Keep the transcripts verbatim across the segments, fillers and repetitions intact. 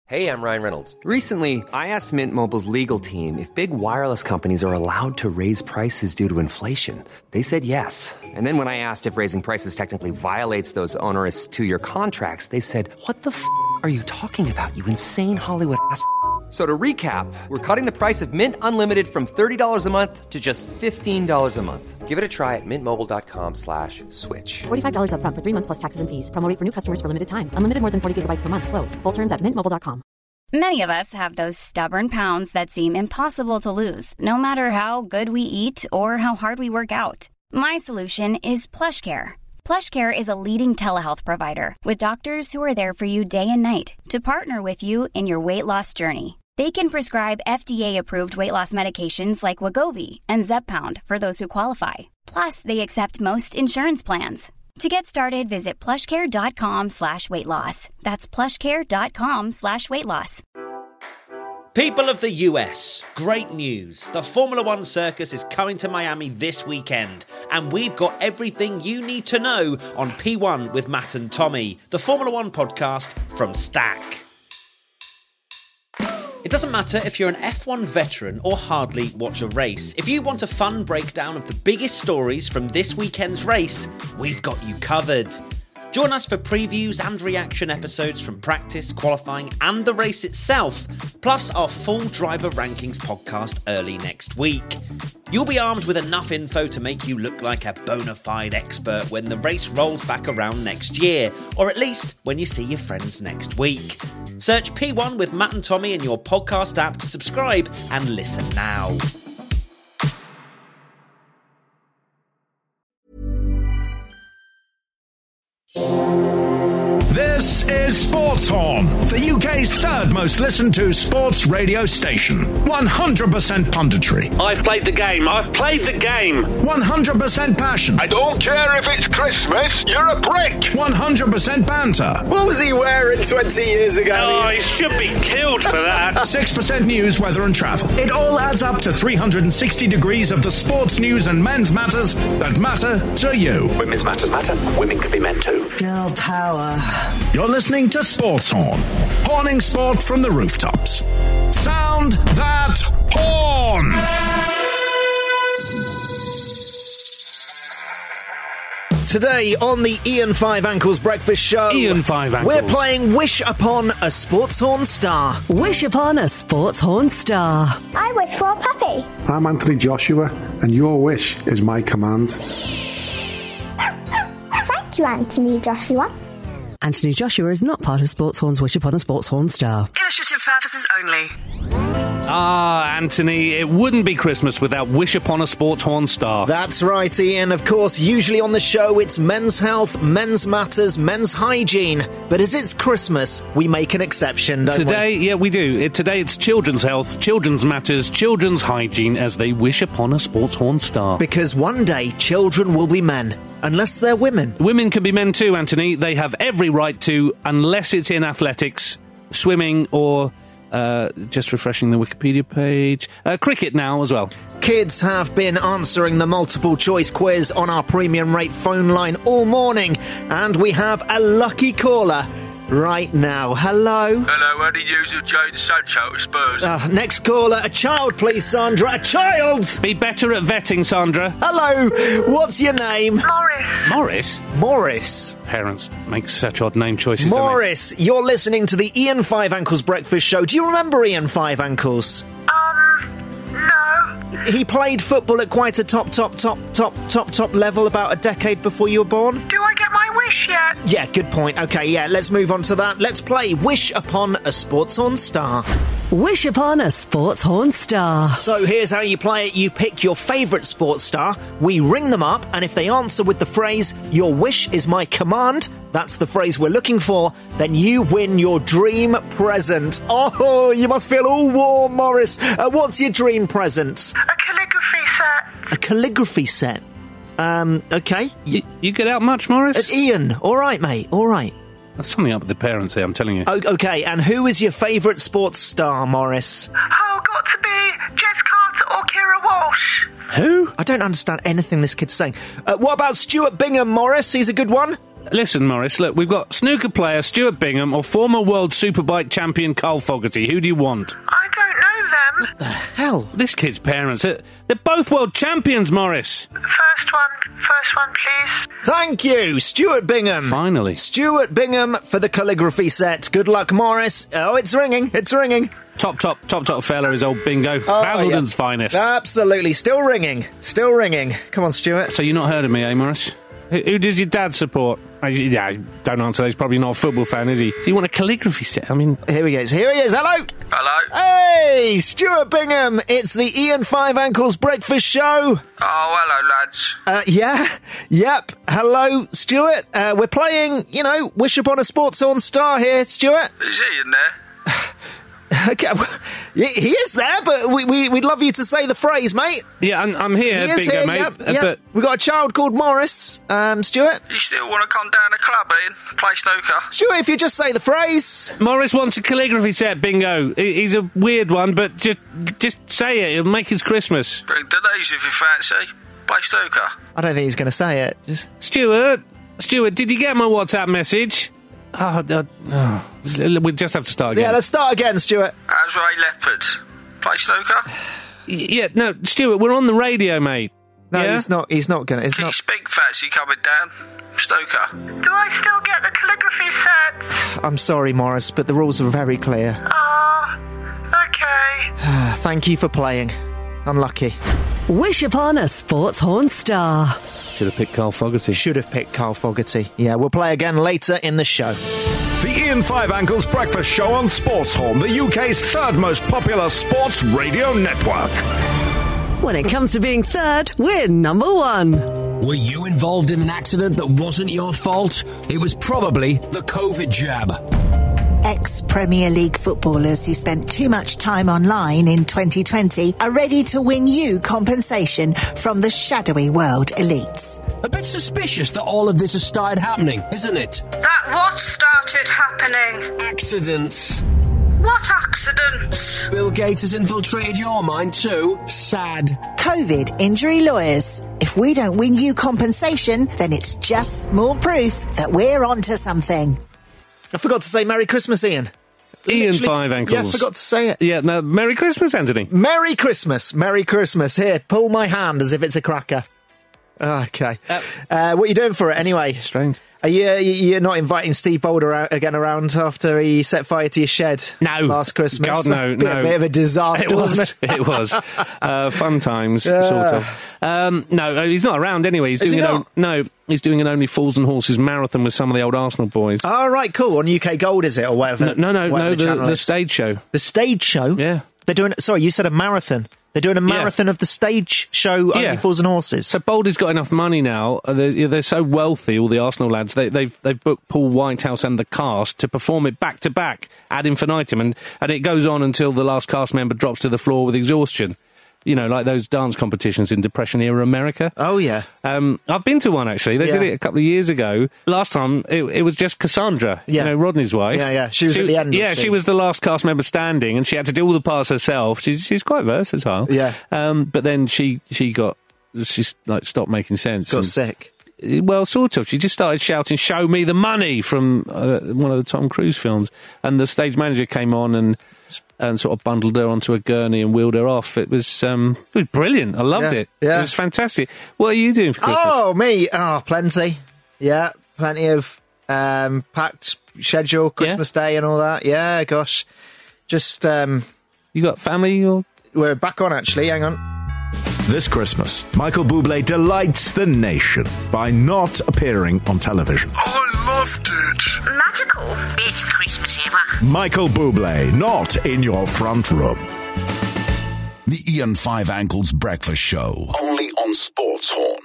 Hey, I'm Ryan Reynolds. Recently, I asked Mint Mobile's legal team if big wireless companies are allowed to raise prices due to inflation. They said yes. And then when I asked if raising prices technically violates those onerous two-year contracts, they said, what the f*** are you talking about, you insane Hollywood ass f- So to recap, we're cutting the price of Mint Unlimited from thirty dollars a month to just fifteen dollars a month. Give it a try at mintmobile.com slash switch. forty-five dollars up front for three months plus taxes and fees. Promo rate for new customers for limited time. Unlimited more than forty gigabytes per month. Slows full terms at mint mobile dot com. Many of us have those stubborn pounds that seem impossible to lose, no matter how good we eat or how hard we work out. My solution is PlushCare. PlushCare is a leading telehealth provider with doctors who are there for you day and night to partner with you in your weight loss journey. They can prescribe F D A-approved weight loss medications like Wegovy and Zepbound for those who qualify. Plus, they accept most insurance plans. To get started, visit plushcare.com slash weight loss. That's plushcare.com slash weight loss. People of the U S, great news. The Formula One circus is coming to Miami this weekend, and we've got everything you need to know on P one with Matt and Tommy, the Formula One podcast from Stack. It doesn't matter if you're an F one veteran or hardly watch a race. If you want a fun breakdown of the biggest stories from this weekend's race, we've got you covered. Join us for previews and reaction episodes from practice, qualifying and the race itself, plus our full driver rankings podcast early next week. You'll be armed with enough info to make you look like a bona fide expert when the race rolls back around next year, or at least when you see your friends next week. Search P one with Matt and Tommy in your podcast app to subscribe and listen now. This is Sports Horn, the U K's third most listened to sports radio station. one hundred percent punditry. I've played the game. I've played the game. one hundred percent passion. I don't care if it's Christmas. You're a prick. one hundred percent banter. What was he wearing twenty years ago? Oh, he should be killed for that. six percent news, weather and travel. It all adds up to three hundred sixty degrees of the sports news and men's matters that matter to you. Women's matters matter. Women could be men too. Girl power. You're listening to Sports Horn. Horning sport from the rooftops. Sound that horn! Today on the Ian Five Ankles Breakfast Show, Ian Five Ankles. We're playing Wish Upon a Sports Horn Star. Wish upon a Sports Horn Star. I wish for a puppy. I'm Anthony Joshua, and your wish is my command. Thank you, Anthony Joshua. Anthony Joshua is not part of Sports Horn's Wish Upon a Sports Horn Star. Illustrative purposes only. Ah, Anthony, it wouldn't be Christmas without Wish Upon a Sports Horn Star. That's right, Ian. Of course, usually on the show it's men's health, men's matters, men's hygiene. But as it's Christmas, we make an exception, don't Today, we? yeah, we do. It, today it's children's health, children's matters, children's hygiene as they wish upon a Sports Horn Star. Because one day children will be men. Unless they're women. Women can be men too, Anthony. They have every right to, unless it's in athletics, swimming, or, uh, just refreshing the Wikipedia page, uh, cricket now as well. Kids have been answering the multiple choice quiz on our premium rate phone line all morning, and we have a lucky caller right now. Hello? Hello, how do you use Jadon Sancho to Spurs? Uh, next caller, a child, please, Sandra. A child! Be better at vetting, Sandra. Hello, what's your name? Morris. Morris? Morris. Parents make such odd name choices. Morris, you're listening to the Ian Five Ankles Breakfast Show. Do you remember Ian Five Ankles? Um, no. He played football at quite a top, top, top, top, top, top level about a decade before you were born. Do I get my wish yet? Yeah, good point. Okay, yeah, let's move on to that. Let's play Wish Upon a Sports Horn Star. Wish upon a Sports Horn Star. So here's how you play it. You pick your favourite sports star, we ring them up, and if they answer with the phrase, your wish is my command, that's the phrase we're looking for, then you win your dream present. Oh, you must feel all warm, Morris. Uh, what's your dream present? A calligraphy set. A calligraphy set. Um, okay. You, you get out much, Morris? Uh, Ian, all right, mate, all right. That's something up with the parents here, I'm telling you. O- okay, and who is your favourite sports star, Morris? Oh, got to be Jess Carter or Kira Walsh. Who? I don't understand anything this kid's saying. Uh, what about Stuart Bingham, Morris? He's a good one. Listen, Morris, look, we've got snooker player Stuart Bingham or former world superbike champion Carl Fogarty. Who do you want? I don't know them. What the hell? This kid's parents, they're, they're both world champions, Morris. First one, first one, please. Thank you, Stuart Bingham. Finally. Stuart Bingham for the calligraphy set. Good luck, Morris. Oh, it's ringing, it's ringing. Top, top, top, top fella is old Bingo. Oh, Basildon's yeah. finest. Absolutely. Still ringing. Still ringing. Come on, Stuart. So you're not heard of me, eh, Morris? Who, who does your dad support? I, yeah, don't answer that. He's probably not a football fan, is he? Do you want a calligraphy set? I mean... Here he is. Here he is. Hello. Hello. Hey, Stuart Bingham. It's the Ian Five Ankles Breakfast Show. Oh, hello, lads. Uh, yeah. Yep. Hello, Stuart. Uh, we're playing, you know, Wish Upon a Sports Horn Star here, Stuart. Is he in there? Okay, well, he is there, but we, we, we'd love you to say the phrase, mate. Yeah, I'm, I'm here, he is Bingo, here, mate. Yep, Uh, yep. But We've got a child called Morris, um, Stuart. You still want to come down the club, Ian? Play snooker? Stuart, if you just say the phrase. Morris wants a calligraphy set, Bingo. He- He's a weird one, but just just say it. It'll make his Christmas. Bring Denise if you fancy. Play snooker? I don't think he's going to say it. Just... Stuart, Stuart, did you get my WhatsApp message? Oh, uh, oh. We just have to start again. Yeah, let's start again, Stuart. How's Ray Leopard? Play snooker? Y- Yeah, no, Stuart, we're on the radio, mate. No, yeah? he's not. He's not going to. Can not... you speak fancy coming down? Snooker? Do I still get the calligraphy set? I'm sorry, Morris, but the rules are very clear. Oh, okay. Thank you for playing. Unlucky. Wish upon a Sports Horn Star. Should have picked Carl Fogarty. Should have picked Carl Fogarty. Yeah, we'll play again later in the show. The Ian Five Ankles Breakfast Show on Sportshorn, the U K's third most popular sports radio network. When it comes to being third, we're number one. Were you involved in an accident that wasn't your fault? It was probably the COVID jab. Ex-Premier League footballers who spent too much time online in twenty twenty are ready to win you compensation from the shadowy world elites. A bit suspicious that all of this has started happening, isn't it? That what started happening? Accidents. What accidents? Bill Gates has infiltrated your mind too. Sad. COVID injury lawyers. If we don't win you compensation, then it's just more proof that we're onto something. I forgot to say Merry Christmas, Ian. Ian Literally- Five Ankles. Yeah, I forgot to say it. Yeah, no, Merry Christmas, Anthony. Merry Christmas. Merry Christmas. Here, pull my hand as if it's a cracker. Okay. Uh, uh, what are you doing for it anyway? Strange. Are you, you're not inviting Steve Boulder out again around after he set fire to your shed No. last Christmas? God, no, bit, no. A bit of a disaster, It was. wasn't it? It was. Uh, fun times, Yeah. sort of. Um, no, he's not around anyway. He's Is doing he an not? o- no, he's doing an Only Fools and Horses marathon with some of the old Arsenal boys. Oh, right, cool. On U K Gold, is it, or whatever? no, no, no, whatever no the, channel the is. stage show. The stage show? Yeah. They're doing, sorry, you said a marathon. They're doing a Yeah. marathon of the stage show Only Yeah. Fools and Horses. So Baldy's got enough money now. uh, They're, they're so wealthy, all the Arsenal lads. They, they've they've booked Paul Whitehouse and the cast to perform it back to back ad infinitum, and and it goes on until the last cast member drops to the floor with exhaustion. You know, like those dance competitions in Depression era America. Oh yeah. Um, I've been to one actually. They did Yeah. it a couple of years ago. Last time it, it was just Cassandra, Yeah. you know, Rodney's wife. Yeah, yeah. She was at the end, was Yeah, she? she was the last cast member standing, and she had to do all the parts herself. She's she's quite versatile. Yeah. Um, but then she she got she's like stopped making sense. Got and- sick. Well, sort of. She just started shouting, "Show me the money!" from uh, one of the Tom Cruise films, and the stage manager came on and and sort of bundled her onto a gurney and wheeled her off. It was um, it was brilliant. I loved Yeah, it. yeah. It was fantastic. What are you doing for Christmas? Oh, me. Oh, plenty. Yeah, plenty of um, packed schedule, Christmas Day and all that. Yeah, gosh. Just, um... You got family? Or? We're back on, actually. Hang on. This Christmas, Michael Bublé delights the nation by not appearing on television. I loved it. Magical. Best Christmas ever. Michael Bublé, not in your front room. The Ian Five Ankles Breakfast Show. Only on Sports Horn.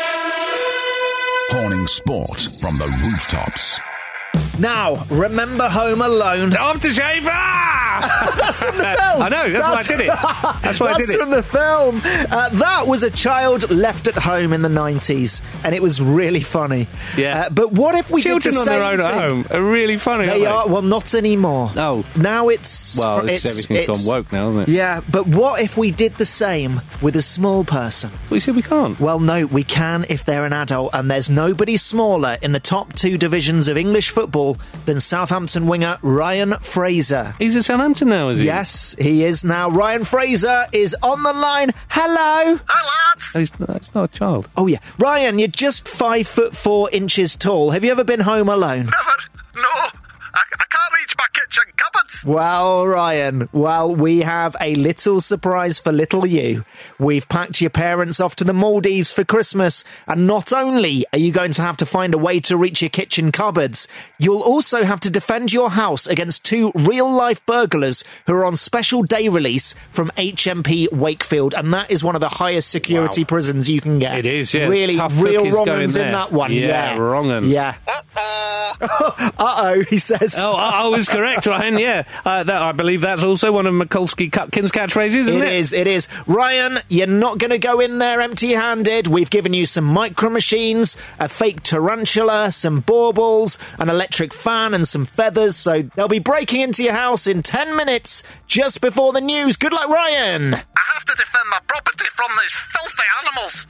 Horning sport from the rooftops. Now, remember Home Alone? Aftershave! Ah! That's from the film. I know, that's, why I did it. That's why I did That's it. from the film. Uh, that was a child left at home in the nineties, and it was really funny. Yeah. Uh, but what if we Children did the on same their own thing? at home are really funny, They aren't are. Well, not anymore. Oh. Now it's... Well, fr- it's, it's, everything's it's- gone woke now, isn't it? Yeah, but what if we did the same with a small person? We said we can't. Well, no, we can if they're an adult, and there's nobody smaller in the top two divisions of English football than Southampton winger Ryan Fraser. He's at Southampton now, is he? Yes, he is now. Ryan Fraser is on the line. Hello. Hi, lads. Oh, he's, he's not a child. Oh, yeah. Ryan, you're just five foot four inches tall. Have you ever been home alone? Never. No. I, I can't reach my kitchen cupboards. Well, Ryan, well, we have a little surprise for little you. We've packed your parents off to the Maldives for Christmas, and not only are you going to have to find a way to reach your kitchen cupboards, you'll also have to defend your house against two real-life burglars who are on special day release from H M P Wakefield, and that is one of the highest security Wow. prisons you can get. It is, yeah. Really, Tough real cookies going wrong-uns in there. that one. Yeah, Yeah, wrong-uns. Yeah. Uh-oh, he says. Oh, uh-oh is correct, Ryan, yeah. Uh, that, I believe that's also one of Mikulski Cutkin's catchphrases, isn't it? It is, it is. Ryan, you're not going to go in there empty-handed. We've given you some micro machines, a fake tarantula, some baubles, an electric fan and some feathers, so they'll be breaking into your house in ten minutes, just before the news. Good luck, Ryan! I have to defend my property from these filthy animals.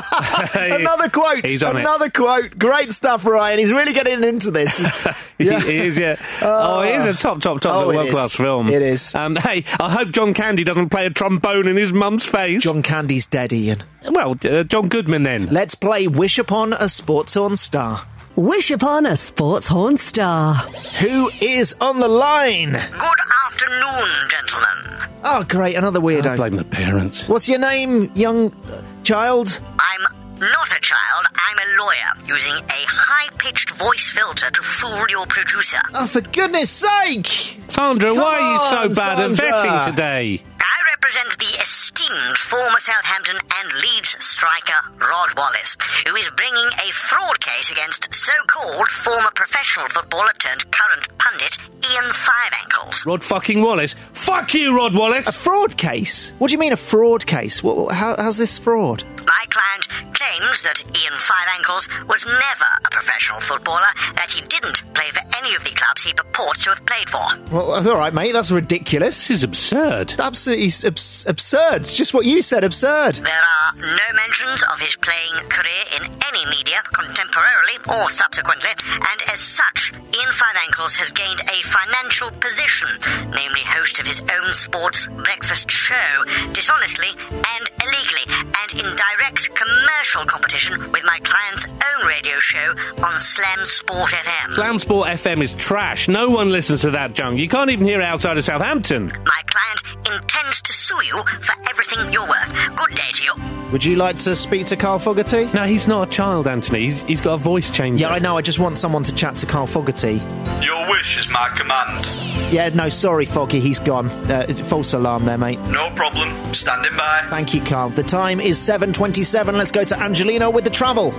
Another quote. He's on it. Another quote. Great stuff, Ryan. He's really getting into this. Yeah. He is, yeah. Oh, it is a top, top, top Oh, it world-class is. film. It is. Um, hey, I hope John Candy doesn't play a trombone in his mum's face. John Candy's dead, Ian. Well, uh, John Goodman, then. Let's play Wish Upon a Sports Horn Star. Wish upon a sports horn star. Who is on the line? Good afternoon, gentlemen. Oh, great, another weirdo. I blame the parents. What's your name, young uh, child? I'm not a child, I'm a lawyer, using a high-pitched voice filter to fool your producer. Oh, for goodness sake! Sandra, Come why are you so on, bad Sandra. at vetting today? I represent the esteemed former Southampton and Leeds striker Rod Wallace, who is bringing a fraud case against so-called former professional footballer turned current pundit Ian Five Ankles. Rod fucking Wallace. Fuck you, Rod Wallace! A fraud case? What do you mean a fraud case? What, how, how's this fraud? My client claims that Ian Five Ankles was never a professional footballer, that he didn't play for any of the clubs he purports to have played for. Well, all right, mate, that's ridiculous. This is absurd. Absolutely abs- absurd. Just what you said, absurd. There are no mentions of his playing career in any media, contemporarily or subsequently, and as such, Ian Five Ankles has gained a financial position, namely host of his own sports breakfast show, dishonestly and illegally, and in direct commercial competition with my client's own radio show on Slam Sport F M. Slam Sport F M is trash. No one listens to that junk. You can't even hear it outside of Southampton. My client intends to sue you for everything you're worth. Good day to you. Would you like to speak to Carl Fogarty? No, he's not a child, Anthony. He's, he's got a voice changer. Yeah, I know. I just want someone to chat to Carl Fogarty. Your wish is my command. Yeah, no, sorry, Foggy. He's gone. Uh, false alarm there, mate. No problem. Standing by. Thank you, Carl. The time is seven twenty-seven. Let's go to Angelina with the travel.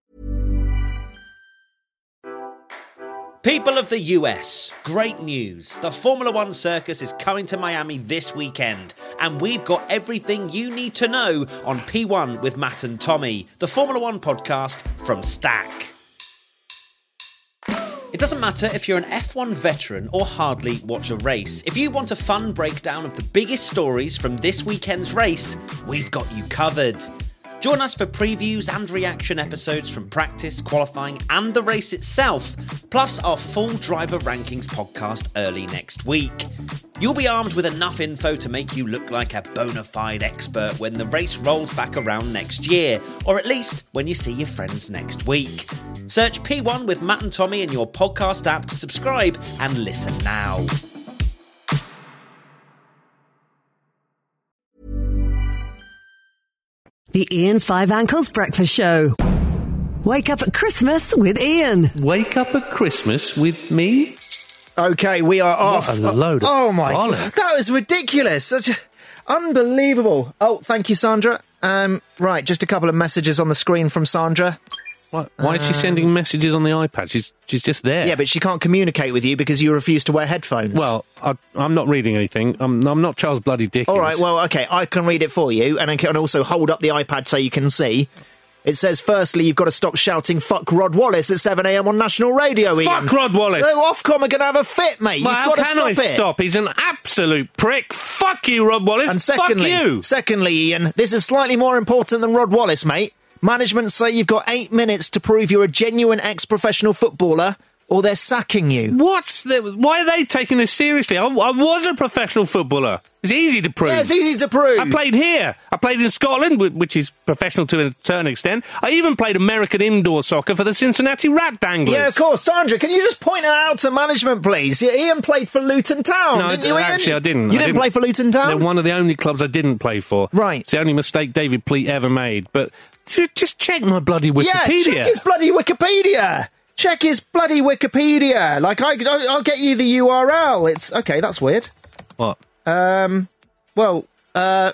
People of the U S, great news. The Formula One circus is coming to Miami this weekend, and we've got everything you need to know on P one with Matt and Tommy, the Formula One podcast from Stack. It doesn't matter if you're an F one veteran or hardly watch a race. If you want a fun breakdown of the biggest stories from this weekend's race, we've got you covered. Join us for previews and reaction episodes from practice, qualifying and the race itself, plus our full driver rankings podcast early next week. You'll be armed with enough info to make you look like a bona fide expert when the race rolls back around next year, or at least when you see your friends next week. Search P one with Matt and Tommy in your podcast app to subscribe and listen now. The Ian Five Ankles Breakfast Show. Wake up at Christmas with Ian. Wake up at Christmas with me? Okay, we are off. What a load of Oh, my bollocks. God. That was ridiculous. Such a... Unbelievable. Oh, thank you, Sandra. Um, right, just a couple of messages on the screen from Sandra. Why, why is she sending messages on the iPad? She's she's just there. Yeah, but she can't communicate with you because you refuse to wear headphones. Well, I, I'm not reading anything. I'm, I'm not Charles Bloody Dickens. All right, well, OK, I can read it for you, and I can also hold up the iPad so you can see. It says, firstly, you've got to stop shouting fuck Rod Wallace at seven a.m. on national radio, Ian. Fuck Rod Wallace! The Ofcom are going to have a fit, mate. Well, You've how got to can stop I it. stop? He's an absolute prick. Fuck you, Rod Wallace. And secondly, Fuck you. secondly, Ian, this is slightly more important than Rod Wallace, mate. Management say you've got eight minutes to prove you're a genuine ex-professional footballer, or they're sacking you. What's the... Why are they taking this seriously? I, I was a professional footballer. It's easy to prove. Yeah, it's easy to prove. I played here. I played in Scotland, wh- which is professional to a certain extent. I even played American indoor soccer for the Cincinnati Rat Danglers. Yeah, of course. Sandra, can you just point it out to management, please? Ian played for Luton Town, no, didn't you, Ian? actually, I didn't. You I didn't, didn't play for Luton Town? They're one of the only clubs I didn't play for. Right. It's the only mistake David Pleat ever made. But just check my bloody Wikipedia. Yeah, check his bloody Wikipedia. Check his bloody Wikipedia. Like, I, I'll get you the U R L. It's... OK, that's weird. What? Um... Well, uh...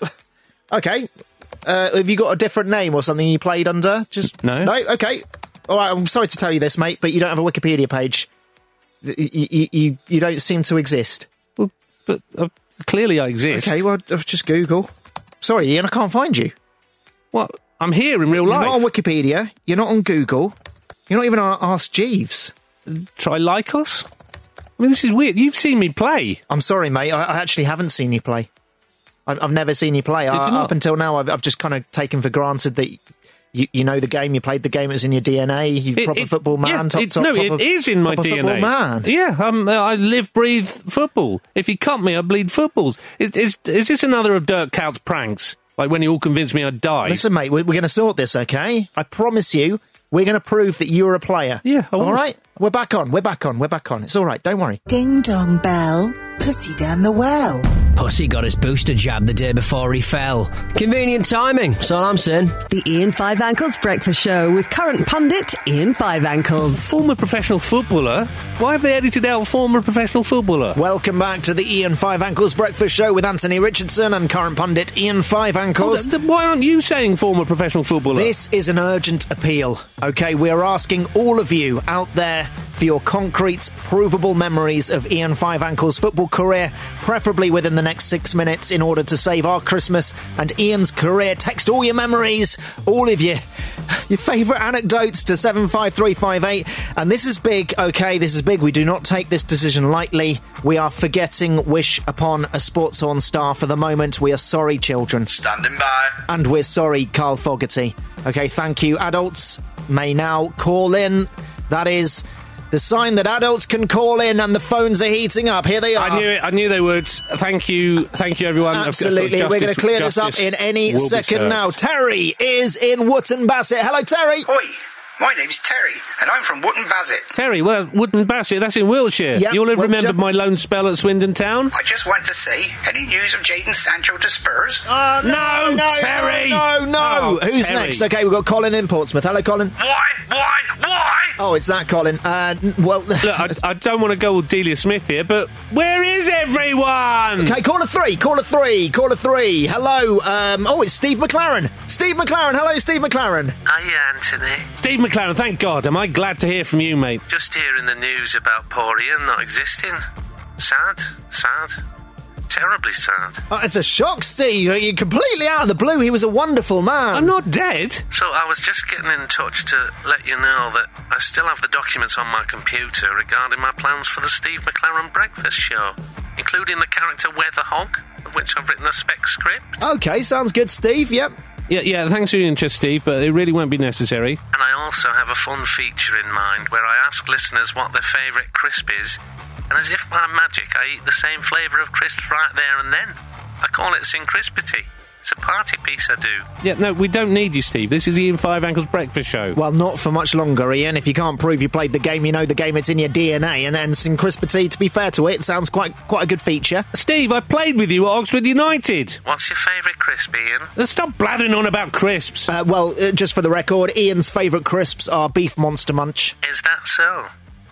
OK. Uh, have you got a different name or something you played under? Just No. No? OK. All right, I'm sorry to tell you this, mate, but you don't have a Wikipedia page. You, you, you, you don't seem to exist. Well, but uh, clearly I exist. OK, well, just Google. Sorry, Ian, I can't find you. What? I'm here in real life. You're not on Wikipedia. You're not on Google. You're not even on Ask Jeeves. Try Lycos? I mean, this is weird. You've seen me play. I'm sorry, mate. I, I actually haven't seen you play. I've, I've never seen you play. Did I, you not? Up until now, I've, I've just kind of taken for granted that you, you know the game. You played the game. It's in your D N A. You're a It- proper it- football man. yeah, top, it- top, no, proper, it is in my proper D N A. football man. Yeah, um, I live, breathe football. If you cut me, I bleed footballs. Is, is, is this another of Dirk Coutts' pranks? Like when he all convinced me I'd die? Listen, mate, we're, we're going to sort this, okay? I promise you, we're going to prove that you're a player. Yeah, I was. All right? We're back on. We're back on. We're back on. It's all right. Don't worry. Ding dong bell, pussy down the well. Pussy got his booster jab the day before he fell. Convenient timing, that's all I'm saying. The Ian Five Ankles Breakfast Show with current pundit Ian Five Ankles. Former professional footballer? Why have they edited out former professional footballer? Welcome back to the Ian Five Ankles Breakfast Show with Anthony Richardson and current pundit Ian Five Ankles. Oh, th- th- why aren't you saying former professional footballer? This is an urgent appeal, okay? We're asking all of you out there for your concrete, provable memories of Ian Five Ankles' football career, preferably within the next six minutes in order to save our Christmas and Ian's career. Text all your memories, all of you, your favourite anecdotes to seven five three five eight. And this is big, okay? This is big. We do not take this decision lightly. We are forgetting Wish upon a Sports Horn star for the moment. We are sorry, children. Standing by. And we're sorry, Carl Fogarty. Okay, thank you. Adults may now call in. That is the sign that adults can call in and the phones are heating up. Here they are. I knew it. I knew they would. Thank you. Thank you, everyone. I've- I've got Absolutely. justice- We're going to clear this up justice in any will be second served. now. Terry is in Wootton Bassett. Hello, Terry. Oi, my name's Terry, and I'm from Wootton Bassett. Terry, well, Wootton Bassett, that's in Wiltshire. Yeah, You'll have Wiltshire. remembered my lone spell at Swindon Town. I just want to say, any news of Jadon Sancho to Spurs? Uh, no, no, Terry! No, no. Oh, Who's Terry. next? Okay, we've got Colin in Portsmouth. Hello, Colin. Why? Why? Why? Oh, it's that Colin. Uh, n- well, Look, I, I don't want to go with Delia Smith here, but where is everyone? Okay, caller three, caller three, caller three. Hello. Um, oh, it's Steve McLaren. Steve McLaren. Hello, Steve McLaren. Hiya, Anthony. Steve McLaren, thank God. Am I glad to hear from you, mate? Just hearing the news about poor Ian not existing. Sad, sad, terribly sad. Oh, it's a shock, Steve. You're completely out of the blue. He was a wonderful man. I'm not dead. So I was just getting in touch to let you know that I still have the documents on my computer regarding my plans for the Steve McLaren Breakfast Show, including the character Weatherhog, of which I've written a spec script. Okay, sounds good, Steve. Yep. Yeah, yeah, thanks for your interest, Steve, but it really won't be necessary. And I also have a fun feature in mind where I ask listeners what their favourite crisp is, and as if by magic I eat the same flavour of crisps right there and then. I call it Syncrispity. It's a party piece I do. Yeah, no, we don't need you, Steve. This is Ian Five Ankles Breakfast Show. Well, not for much longer, Ian. If you can't prove you played the game, you know the game, it's in your D N A. And then Syncrispity, to be fair to it, sounds quite quite a good feature. Steve, I played with you at Oxford United. What's your favourite crisp, Ian? Let's stop blathering on about crisps. Uh, well, uh, just for the record, Ian's favourite crisps are Beef Monster Munch. Is that so?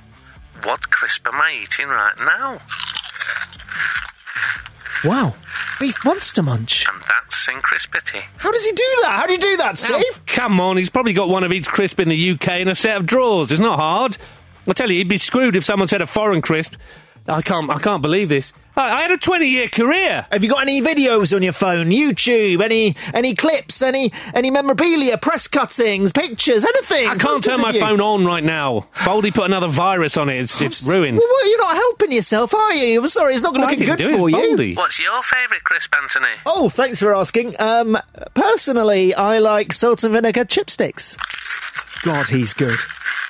What crisp am I eating right now? Wow. Beef Monster Munch. And that's in Crispity. How does he do that? How do you do that, Steve? Oh, come on, he's probably got one of each crisp in the U K in a set of drawers. It's not hard. I tell you, he'd be screwed if someone said a foreign crisp. I can't, I can't believe this. I, I had a twenty-year career. Have you got any videos on your phone? YouTube? Any any clips? Any any memorabilia? Press cuttings? Pictures? Anything? I can't turn my phone on right now. Baldy put another virus on it. It's, it's ruined. Well, well, you're not helping yourself, are you? I'm sorry, it's not Well, I looking didn't good do it, for it's you. Baldy. What's your favourite crisp, Anthony? Oh, thanks for asking. Um, personally, I like salt and vinegar chipsticks. God, he's good.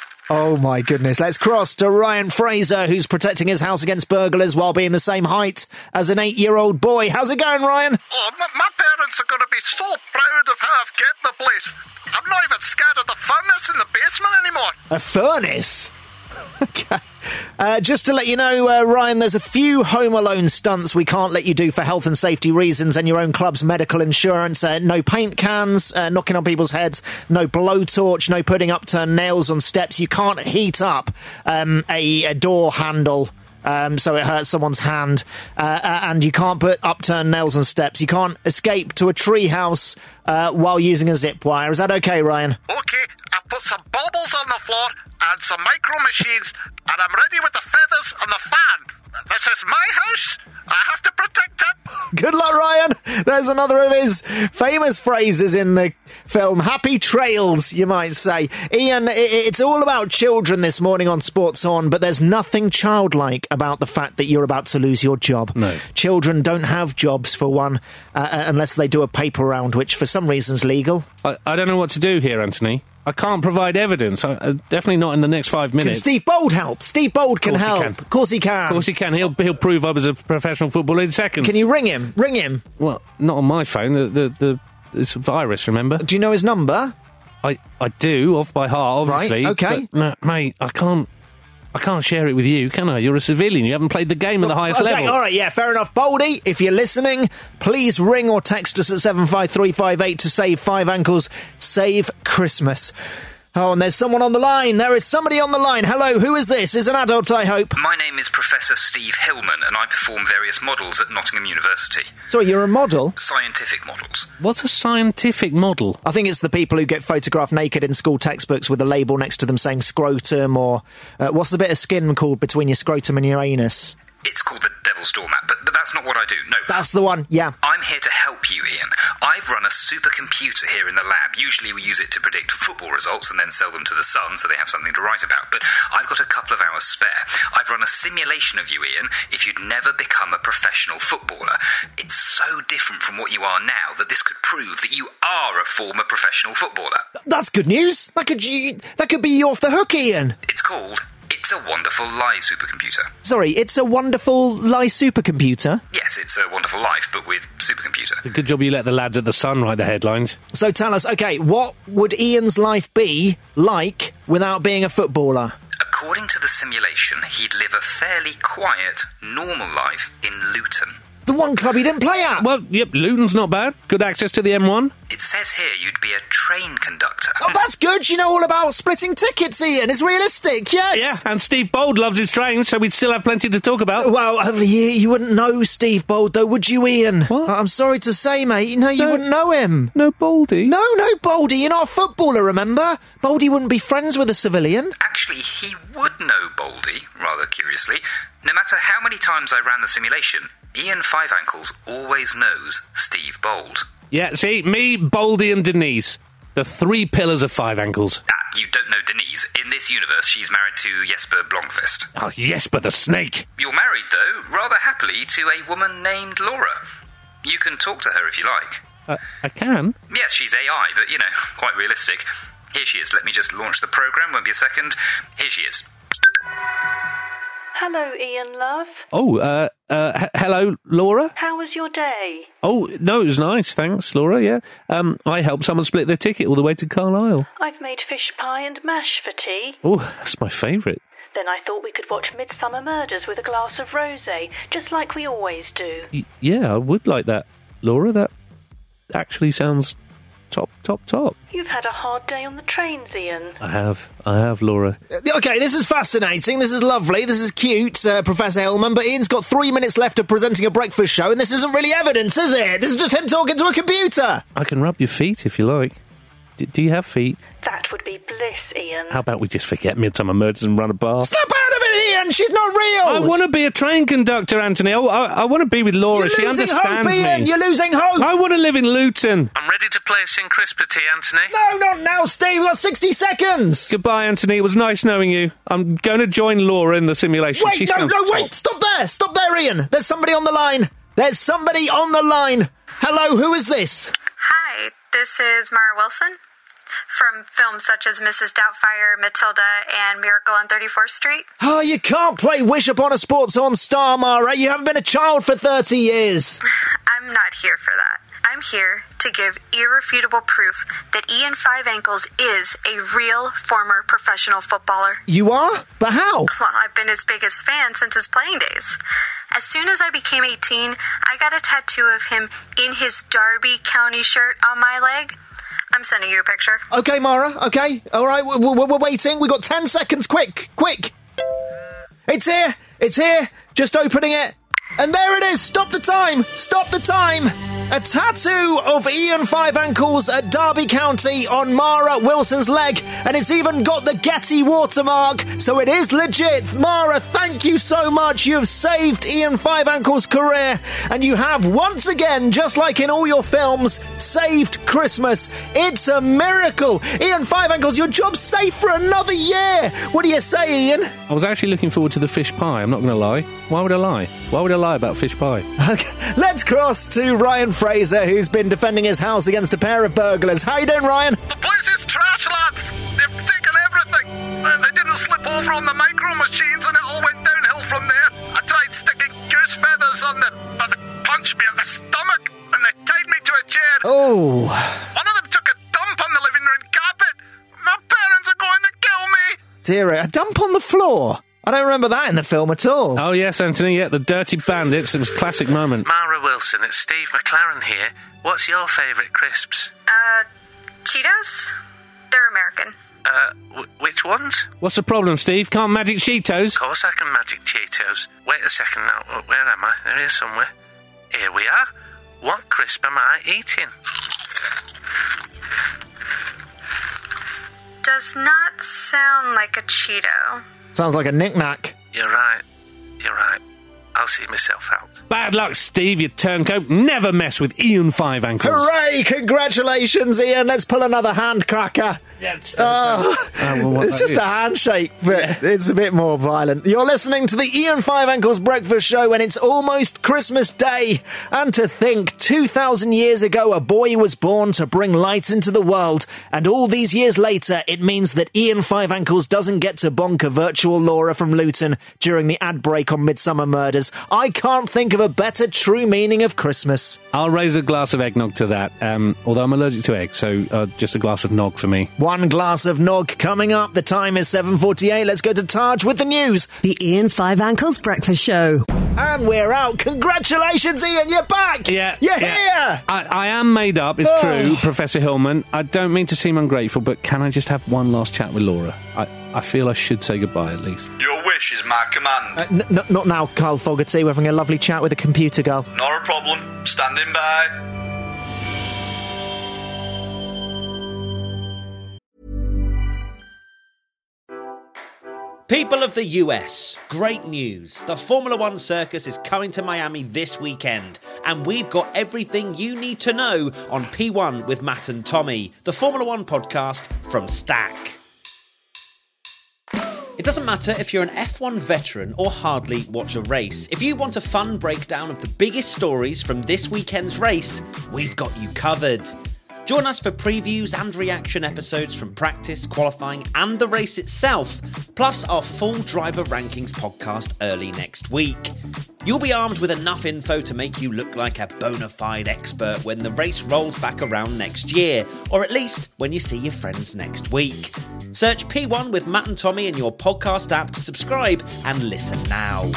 Oh my goodness. Let's cross to Ryan Fraser, who's protecting his house against burglars while being the same height as an eight-year-old boy. How's it going, Ryan? Oh, my, my parents are going to be so proud of how I've kept the place. I'm not even scared of the furnace in the basement anymore. A furnace? Okay. Uh, just to let you know, uh, Ryan, there's a few Home Alone stunts we can't let you do for health and safety reasons and your own club's medical insurance. Uh, no paint cans, uh, knocking on people's heads, no blowtorch, no putting upturned nails on steps. You can't heat up um, a, a door handle um, so it hurts someone's hand. Uh, and you can't put upturned nails on steps. You can't escape to a tree house uh, while using a zip wire. Is that okay, Ryan? Okay, I've put some baubles on the floor and some micro machines, and I'm ready with the feathers and the fan. This is my house. I have to protect it. Good luck, Ryan. There's another of his famous phrases in the film. Happy trails, you might say. Ian, it's all about children this morning on Sports On, but there's nothing childlike about the fact that you're about to lose your job. No. Children don't have jobs, for one, uh, unless they do a paper round, which for some reason's legal. I, I don't know what to do here, Anthony. I can't provide evidence. I, uh, definitely not in the next five minutes. Can Steve Bold help? Steve Bold can Of course he help. can. Of course he can. Of course he can. He'll he'll prove I was a professional footballer in seconds. Can you ring him? Ring him. Well, not on my phone. The the, the it's a virus. Remember? Do you know his number? I I do off by heart, obviously. Right, okay. But, no, mate, I can't. I can't share it with you, can I? You're a civilian. You haven't played the game at the highest okay, level. All right, yeah, fair enough. Baldy, if you're listening, please ring or text us at seven five three five eight to save five ankles. Save Christmas. Oh, and there's someone on the line. There is somebody on the line. Hello, who is this? Is an adult, I hope. My name is Professor Steve Hillman, and I perform various models at Nottingham University. Sorry, you're a model? Scientific models. What's a scientific model? I think it's the people who get photographed naked in school textbooks with a label next to them saying scrotum, or uh, what's the bit of skin called between your scrotum and your anus? It's called the Devil's Doormat, but, but that's not what I do, no. That's the one, yeah. I'm here to help you, Ian. I've run a supercomputer here in the lab. Usually we use it to predict football results and then sell them to the Sun so they have something to write about. But I've got a couple of hours spare. I've run a simulation of you, Ian, if you'd never become a professional footballer. It's so different from what you are now that this could prove that you are a former professional footballer. That's good news. That could, that could be you off the hook, Ian. It's called It's a Wonderful Lie Supercomputer. Sorry, It's a Wonderful Lie Supercomputer? Yes, it's a wonderful life, but with supercomputer. It's a good job you let the lads at the Sun write the headlines. So tell us, OK, what would Ian's life be like without being a footballer? According to the simulation, he'd live a fairly quiet, normal life in Luton. The one club he didn't play at? Well, yep, Luton's not bad. Good access to the M one. It says here you'd be a train conductor. Oh, that's good. You know all about splitting tickets, Ian. It's realistic, yes. Yeah, and Steve Bold loves his trains, so we'd still have plenty to talk about. Well, uh, you, you wouldn't know Steve Bold, though, would you, Ian? What? I'm sorry to say, mate. No, you No. wouldn't know him. No Baldy? No, no, Baldy. You're not a footballer, remember? Baldy wouldn't be friends with a civilian. Actually, he would know Baldy, rather curiously. No matter how many times I ran the simulation, Ian Five Ankles always knows Steve Bold. Yeah, see, me, Baldy and Denise. The three pillars of Five Ankles. Ah, you don't know Denise. In this universe, she's married to Jesper Blomqvist. Oh, Jesper the snake. You're married, though, rather happily, to a woman named Laura. You can talk to her if you like. Uh, I can? Yes, she's A I, but, you know, quite realistic. Here she is. Let me just launch the programme. Won't be a second. Here she is. Hello, Ian, love. Oh, uh, uh, h- hello, Laura? How was your day? Oh, no, it was nice, thanks, Laura, yeah. Um, I helped someone split their ticket all the way to Carlisle. I've made fish pie and mash for tea. Oh, that's my favourite. Then I thought we could watch Midsummer Murders with a glass of rosé, just like we always do. Y- yeah, I would like that, Laura. That actually sounds top, top, top. You've had a hard day on the trains, Ian. I have. I have, Laura. Okay, this is fascinating. This is lovely. This is cute, uh, Professor Hillman. But Ian's got three minutes left of presenting a breakfast show, and this isn't really evidence, is it? This is just him talking to a computer. I can rub your feet if you like. D- do you have feet? That would be bliss, Ian. How about we just forget Midsummer Murders and run a bar? Snap out of it, Ian! She's not real! I want to be a train conductor, Anthony. I, I, I want to be with Laura. You're she losing understands hope, Ian. me. You're losing hope! I want to live in Luton. I'm ready to play Synchrispity, Anthony. No, not now, Steve. We've got sixty seconds. Goodbye, Anthony. It was nice knowing you. I'm going to join Laura in the simulation. Wait, she no, sounds no, top. wait! Stop there! Stop there, Ian! There's somebody on the line! There's somebody on the line! Hello, who is this? Hi, this is Mara Wilson from films such as Missus Doubtfire, Matilda, and Miracle on thirty-fourth Street. Oh, you can't play Wish Upon a Sports On Star, Mara. You haven't been a child for thirty years. I'm not here for that. I'm here to give irrefutable proof that Ian Five Ankles is a real former professional footballer. You are? But how? Well, I've been his biggest fan since his playing days. As soon as I became eighteen, I got a tattoo of him in his Derby County shirt on my leg. I'm sending you a picture. Okay, Mara, okay. All right, we're, we're, we're waiting. We've got ten seconds. Quick, quick. It's here. It's here. Just opening it. And there it is. Stop the time. Stop the time. A tattoo of Ian Five Ankles at Derby County on Mara Wilson's leg, and it's even got the Getty watermark, so it is legit. Mara, thank you so much. You have saved Ian Five Ankles' career, and you have once again, just like in all your films, saved Christmas. It's a miracle. Ian Five Ankles, your job's safe for another year. What do you say, Ian? I was actually looking forward to the fish pie, I'm not going to lie. Why would I lie? Why would I lie about fish pie? Okay, let's cross to Ryan Fraser, who's been defending his house against a pair of burglars. How you doing, Ryan? The place is trash, lads. They've taken everything. Uh, they didn't slip over on the micro machines, and it all went downhill from there. I tried sticking goose feathers on them, but they punched me in the stomach, and they tied me to a chair. Oh. One of them took a dump on the living room carpet. My parents are going to kill me. Dear, a dump on the floor? I don't remember that in the film at all. Oh, yes, Anthony, yeah, the Dirty Bandits. It was a classic moment. Mara Wilson, it's Steve McLaren here. What's your favourite crisps? Uh, Cheetos? They're American. Uh, w- which ones? What's the problem, Steve? Can't magic Cheetos? Of course I can magic Cheetos. Wait a second now. Where am I? There is somewhere. Here we are. What crisp am I eating? Does not sound like a Cheeto. Sounds like a knick-knack. You're right. You're right. I'll see myself out. Bad luck, Steve, you turncoat. Never mess with Ian Five Ankles. Hooray! Congratulations, Ian. Let's pull another hand cracker. Yeah, it's, oh, oh, well, it's just is. a handshake, but yeah. It's a bit more violent. You're listening to the Ian Five Ankles Breakfast Show, and it's almost Christmas Day. And to think, two thousand years ago, a boy was born to bring light into the world, and all these years later, it means that Ian Five Ankles doesn't get to bonk a virtual Laura from Luton during the ad break on Midsummer Murders. I can't think of a better true meaning of Christmas. I'll raise a glass of eggnog to that, um, although I'm allergic to eggs, so uh, just a glass of nog for me. One glass of nog coming up. The time is seven forty-eight. Let's go to Taj with the news. The Ian Five Ankles Breakfast Show. And we're out. Congratulations, Ian. You're back. Yeah. You're yeah. here. I, I am made up. It's oh. true, Professor Hillman. I don't mean to seem ungrateful, but can I just have one last chat with Laura? I, I feel I should say goodbye at least. Your wish is my command. Uh, n- n- not now, Carl Fogarty. We're having a lovely chat with a computer girl. Not a problem. Standing by. People of the U S, great news. The Formula One circus is coming to Miami this weekend, and we've got everything you need to know on P one with Matt and Tommy, the Formula One podcast from Stack. It doesn't matter if you're an F one veteran or hardly watch a race. If you want a fun breakdown of the biggest stories from this weekend's race, we've got you covered. Join us for previews and reaction episodes from practice, qualifying and the race itself, plus our full driver rankings podcast early next week. You'll be armed with enough info to make you look like a bona fide expert when the race rolls back around next year, or at least when you see your friends next week. Search P one with Matt and Tommy in your podcast app to subscribe and listen now.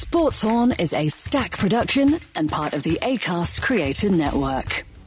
Sports Horn is a Stack production and part of the Acast Creator Network.